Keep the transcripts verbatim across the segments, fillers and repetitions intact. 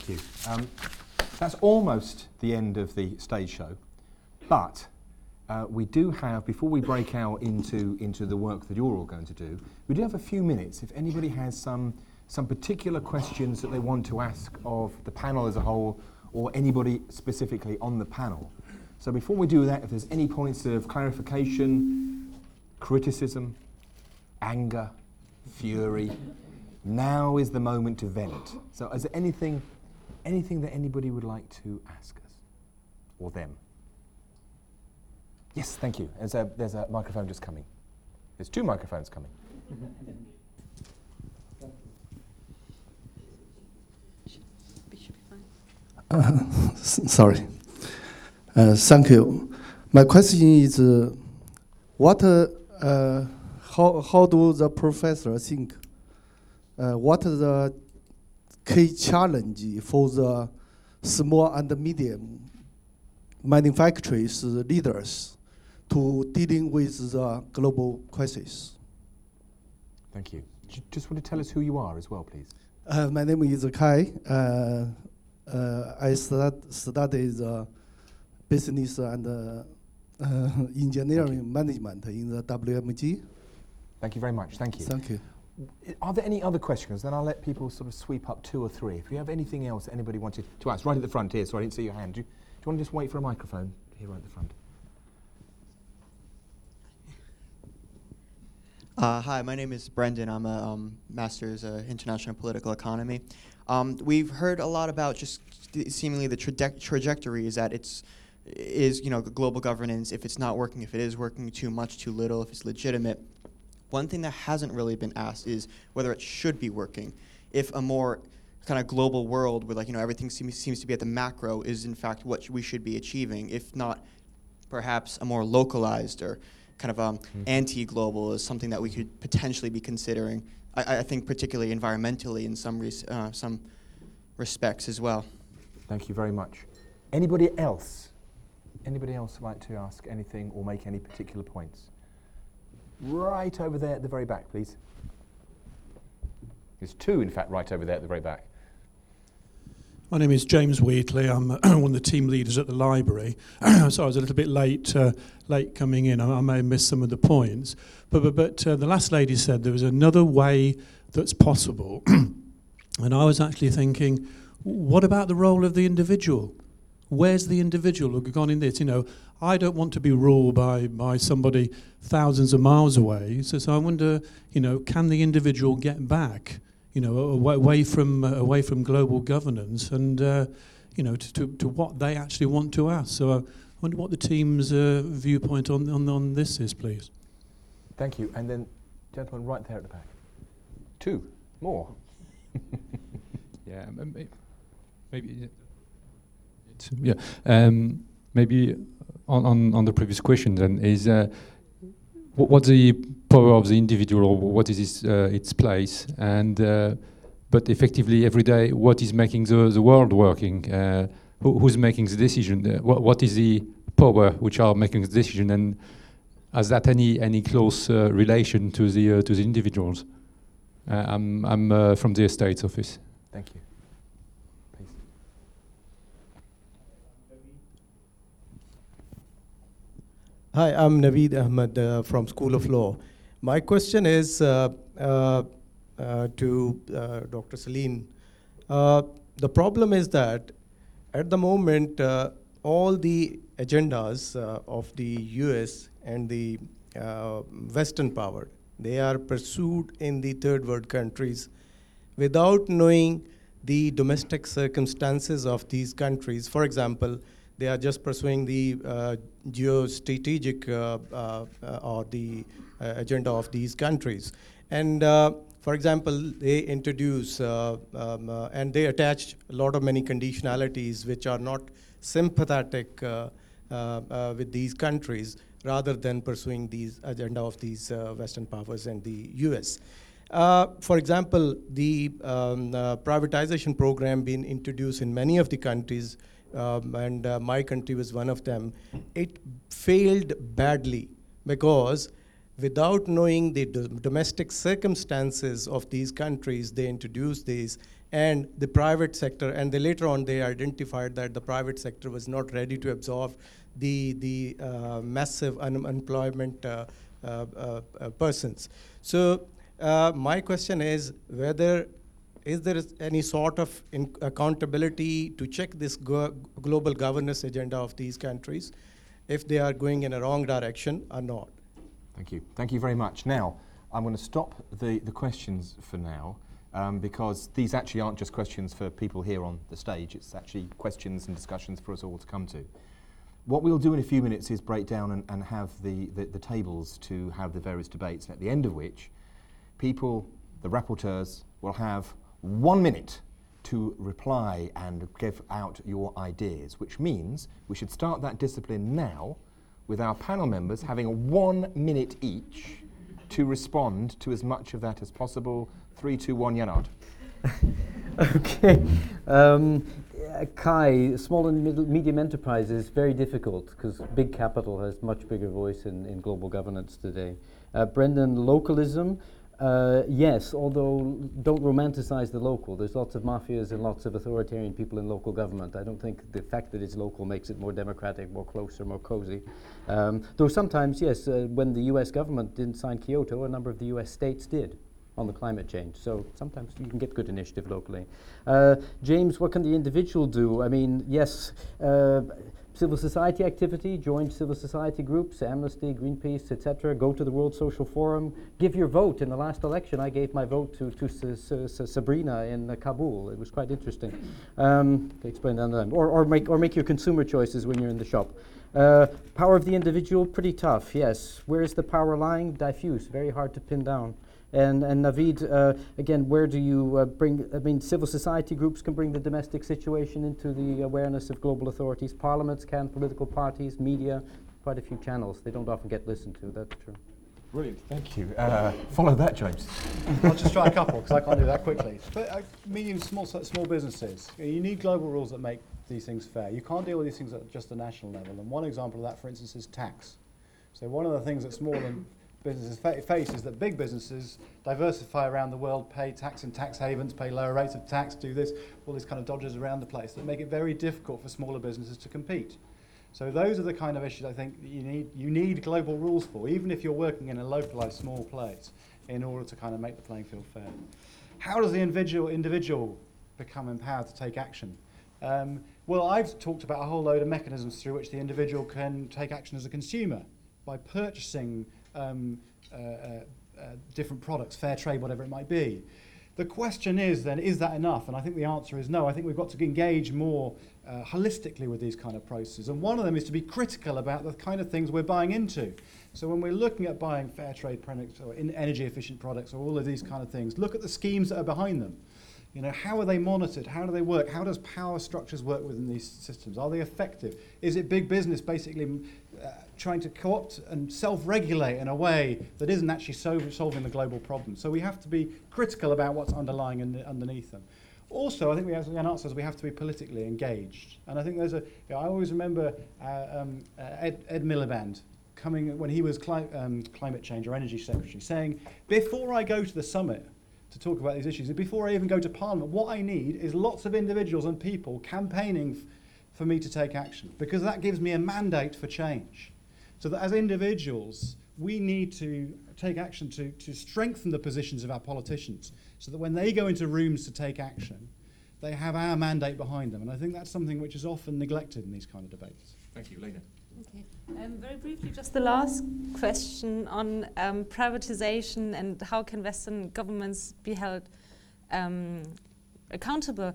you. Um, that's almost the end of the stage show, but uh, we do have, before we break out into, into the work that you're all going to do, we do have a few minutes if anybody has some, some particular questions that they want to ask of the panel as a whole, or anybody specifically on the panel. So before we do that, if there's any points of clarification, criticism, anger, fury, now is the moment to vent. So is there anything, anything that anybody would like to ask us, or them? Yes, thank you. There's a, there's a microphone just coming. There's two microphones coming. Uh, sorry. Uh, thank you. My question is, uh, what, uh, uh, how, how do the professor think? Uh, what are the key challenge for the small and medium manufacturers leaders to dealing with the global crisis? Thank you. J- just want to tell us who you are as well, please. Uh, my name is Kai. Uh, uh, I stud- studied the business and uh, uh, engineering management in the W M G. Thank you very much. Thank you. Thank you. Are there any other questions? Then I'll let people sort of sweep up two or three. If you have anything else that anybody wanted to ask, right at the front here, so I didn't see your hand. Do you, do you want to just wait for a microphone here right at the front? Uh, hi, my name is Brendan. I'm a um, master's uh, international political economy. Um, we've heard a lot about just seemingly the traje- trajectory is that it's is you know global governance. If it's not working, if it is working, too much, too little, if it's legitimate. One thing that hasn't really been asked is whether it should be working. If a more kind of global world where like you know everything seems seems to be at the macro is in fact what we should be achieving. If not, perhaps a more localized or kind of um, mm-hmm. anti-global is something that we could potentially be considering. I, I think particularly environmentally in some res- uh, some respects as well. Thank you very much. Anybody else? Anybody else like to ask anything or make any particular points? Right over there at the very back, please. There's two, in fact, right over there at the very back. My name is James Wheatley. I'm one of the team leaders at the library. So I was a little bit late uh, late coming in. I, I may have missed some of the points. But, but, but uh, the last lady said there was another way that's possible. And I was actually thinking, what about the role of the individual? Where's the individual who's gone in this? You know, I don't want to be ruled by, by somebody thousands of miles away. So, so I wonder, you know, can the individual get back, you know, away, away from uh, away from global governance and, uh, you know, to, to, to what they actually want to ask. So I wonder what the team's uh, viewpoint on, on, on this is, please. Thank you. And then, gentleman right there at the back. Two more. yeah, maybe... maybe Yeah, um, maybe on, on, on the previous question then is uh, what, what's the power of the individual, or what is its, uh, its place, and uh, but effectively every day what is making the, the world working, uh, who, who's making the decision, uh, what, what is the power which are making the decision, and has that any any close uh, relation to the uh, to the individuals? Uh, I'm I'm uh, from the Estates Office. Thank you. Hi, I'm Naveed Ahmed uh, from School of Law. My question is uh, uh, uh, to uh, Doctor Celine. Uh, the problem is that at the moment, uh, all the agendas uh, of the U S and the uh, Western power, they are pursued in the third world countries without knowing the domestic circumstances of these countries. For example, they are just pursuing the uh, geostrategic uh, uh, uh, or the uh, agenda of these countries. And uh, for example, they introduce uh, um, uh, and they attach a lot of many conditionalities which are not sympathetic uh, uh, uh, with these countries rather than pursuing these agenda of these uh, Western powers and the U S. Uh, for example, the um, uh, privatization program being introduced in many of the countries, um, and uh, my country was one of them, it failed badly because without knowing the do- domestic circumstances of these countries, they introduced these, and the private sector, and they later on they identified that the private sector was not ready to absorb the, the uh, massive un unemployment uh, uh, uh, uh, persons. So uh, my question is whether is there any sort of in accountability to check this go global governance agenda of these countries, if they are going in a wrong direction or not? Thank you. Thank you very much. Now, I'm going to stop the, the questions for now, um, because these actually aren't just questions for people here on the stage, it's actually questions and discussions for us all to come to. What we'll do in a few minutes is break down and, and have the, the, the tables to have the various debates, at the end of which people, the rapporteurs, will have one minute to reply and give out your ideas, which means we should start that discipline now with our panel members having one minute each to respond to as much of that as possible. Three, two, one, Yanard. Okay. Um, uh, Kai, small and middle, medium enterprise is very difficult because big capital has much bigger voice in, in global governance today. Uh, Brendan, localism. Uh, yes, although don't romanticize the local. There's lots of mafias and lots of authoritarian people in local government. I don't think the fact that it's local makes it more democratic, more closer, more cozy. Um, though sometimes, yes, uh, when the U S government didn't sign Kyoto, a number of the U S states did on the climate change. So sometimes you can get good initiative locally. Uh, James, what can the individual do? I mean, yes, uh, civil society activity, join civil society groups, Amnesty, Greenpeace, et cetera. Go to the World Social Forum. Give your vote. In the last election, I gave my vote to, to S S S Sabrina in uh, Kabul. It was quite interesting. Um, can explain that another time. Or, or, make, or make your consumer choices when you're in the shop. Uh, power of the individual, pretty tough, yes. Where is the power lying? Diffuse, very hard to pin down. And, and Naveed, uh, again, where do you uh, bring, I mean, civil society groups can bring the domestic situation into the awareness of global authorities. Parliaments can, political parties, media, quite a few channels. They don't often get listened to, that's true. Brilliant, thank you. Uh, follow that, James. I'll just try a couple, because I can't do that quickly. But uh, medium, small, small businesses, you need global rules that make these things fair. You can't deal with these things at just a national level. And one example of that, for instance, is tax. So one of the things that small and businesses fa face is that big businesses diversify around the world, pay tax in tax havens, pay lower rates of tax, do this, all these kind of dodges around the place that make it very difficult for smaller businesses to compete. So those are the kind of issues I think that you need, you need global rules for, even if you're working in a localized small place, in order to kind of make the playing field fair. How does the individual, individual become empowered to take action? Um, well, I've talked about a whole load of mechanisms through which the individual can take action as a consumer by purchasing Um, uh, uh, uh, different products, fair trade, whatever it might be. The question is then, is that enough? And I think the answer is no. I think we've got to engage more uh, holistically with these kind of processes. And one of them is to be critical about the kind of things we're buying into. So when we're looking at buying fair trade products or in energy efficient products or all of these kind of things, look at the schemes that are behind them. You know, how are they monitored? How do they work? How does power structures work within these systems? Are they effective? Is it big business basically uh, trying to co-opt and self-regulate in a way that isn't actually so solving the global problem? So we have to be critical about what's underlying and underneath them. Also, I think we have, an answer is we have to be politically engaged. And I think there's a, you know, I always remember uh, um, uh, Ed, Ed Miliband coming, when he was cli um, climate change or energy secretary, saying, before I go to the summit, to talk about these issues, before I even go to Parliament, what I need is lots of individuals and people campaigning f for me to take action, because that gives me a mandate for change. So that as individuals, we need to take action to, to strengthen the positions of our politicians, so that when they go into rooms to take action, they have our mandate behind them. And I think that's something which is often neglected in these kind of debates. Thank you, Lena. Okay. Um, very briefly, just the last question on um, privatization and how can Western governments be held um, accountable.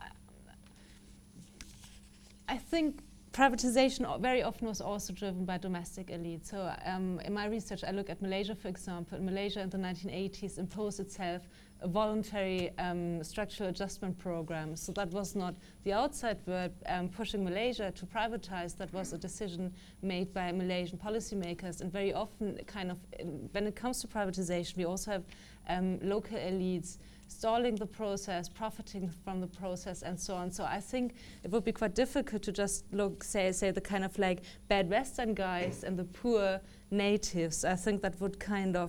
I think privatization very often was also driven by domestic elites. So um, in my research, I look at Malaysia, for example. Malaysia in the nineteen eighties imposed itself a voluntary um, structural adjustment program. So that was not the outside world um, pushing Malaysia to privatize. That was a decision made by Malaysian policymakers. And very often, kind of, um, when it comes to privatization, we also have um, local elites stalling the process, profiting from the process, and so on. So I think it would be quite difficult to just look, say, say the kind of like bad Western guys and the poor natives. I think that would kind of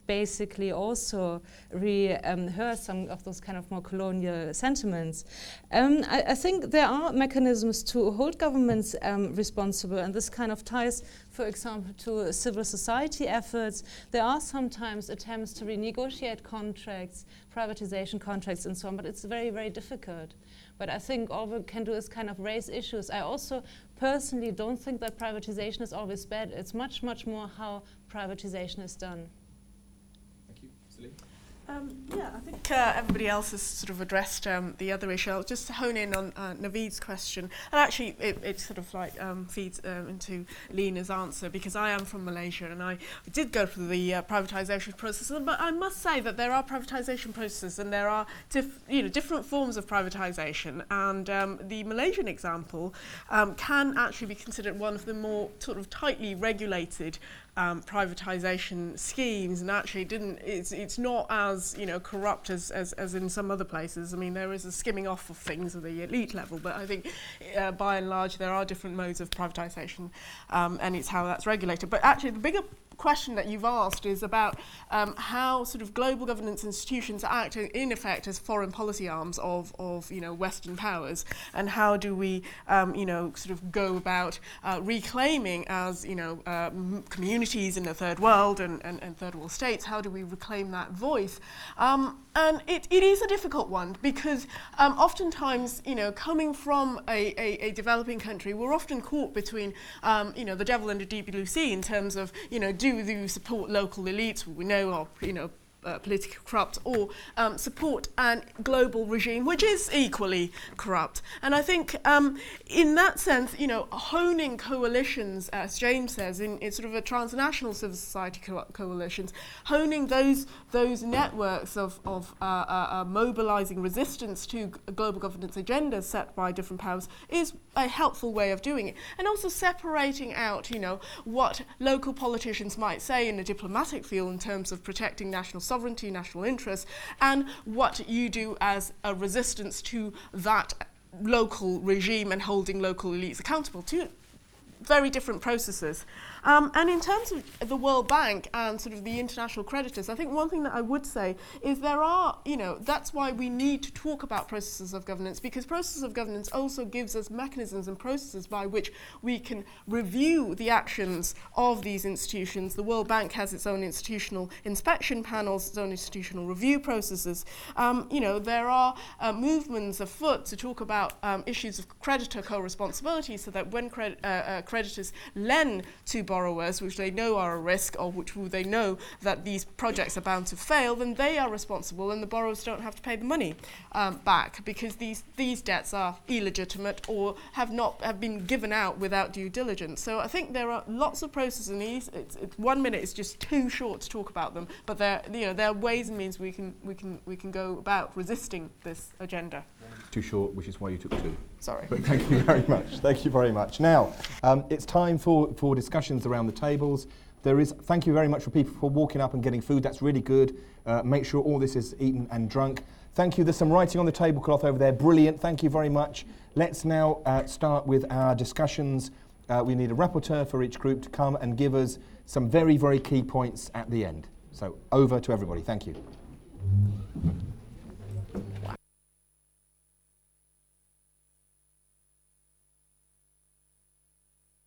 basically also rehearse um, some of those kind of more colonial sentiments. Um, I, I think there are mechanisms to hold governments um, responsible, and this kind of ties, for example, to civil society efforts. There are sometimes attempts to renegotiate contracts, privatization contracts and so on, but it's very, very difficult. But I think all we can do is kind of raise issues. I also personally don't think that privatization is always bad. It's much, much more how privatization is done. Thank you. Celine? Um, yeah, I think uh, everybody else has sort of addressed um, the other issue. I'll just hone in on uh, Naveed's question. And actually, it, it sort of like um, feeds um, into Lena's answer, because I am from Malaysia and I did go through the uh, privatisation process. But I must say that there are privatisation processes and there are diff you know, different forms of privatisation. And um, the Malaysian example um, can actually be considered one of the more sort of tightly regulated Um, privatisation schemes, and actually didn't it's it's not as you know corrupt as, as as in some other places. I mean, there is a skimming off of things at the elite level, but I think uh, by and large there are different modes of privatisation, um, and it's how that's regulated. But actually the bigger question that you've asked is about um, how sort of global governance institutions act in effect as foreign policy arms of, of you know Western powers, and how do we um, you know sort of go about uh, reclaiming as you know uh, communities in the third world and, and, and third world states, how do we reclaim that voice? Um, and it, it is a difficult one, because um, oftentimes you know coming from a, a, a developing country, we're often caught between um, you know the devil and the deep blue sea in terms of you know do Do you support local elites who we know are, you know, uh, politically corrupt, or um, support a global regime which is equally corrupt? And I think um, in that sense, you know, honing coalitions, as James says, in, in sort of a transnational civil society co coalitions, honing those those networks of, of uh, uh, uh, mobilizing resistance to global governance agendas set by different powers is a helpful way of doing it. And also separating out, you know, what local politicians might say in the diplomatic field in terms of protecting national sovereignty, national interests, and what you do as a resistance to that local regime and holding local elites accountable. Two very different processes. Um, and in terms of the World Bank and sort of the international creditors, I think one thing that I would say is there are, you know, that's why we need to talk about processes of governance, because processes of governance also gives us mechanisms and processes by which we can review the actions of these institutions. The World Bank has its own institutional inspection panels, its own institutional review processes. Um, you know, there are uh, movements afoot to talk about um, issues of creditor co-responsibility, so that when cred uh, uh, creditors lend to borrowers, which they know are a risk, or which they know that these projects are bound to fail, then they are responsible and the borrowers don't have to pay the money um, back, because these these debts are illegitimate or have not have been given out without due diligence. So I think there are lots of processes in these. It's, it's one minute is just too short to talk about them, but there you know there are ways and means we can we can we can go about resisting this agenda. Too short, which is why you took two. Sorry. But thank you very much. Thank you very much. Now, um, it's time for, for discussions around the tables. There is, thank you very much for people for walking up and getting food. That's really good. Uh, make sure all this is eaten and drunk. Thank you. There's some writing on the tablecloth over there. Brilliant. Thank you very much. Let's now uh, start with our discussions. Uh, we need a rapporteur for each group to come and give us some very, very key points at the end. So over to everybody. Thank you.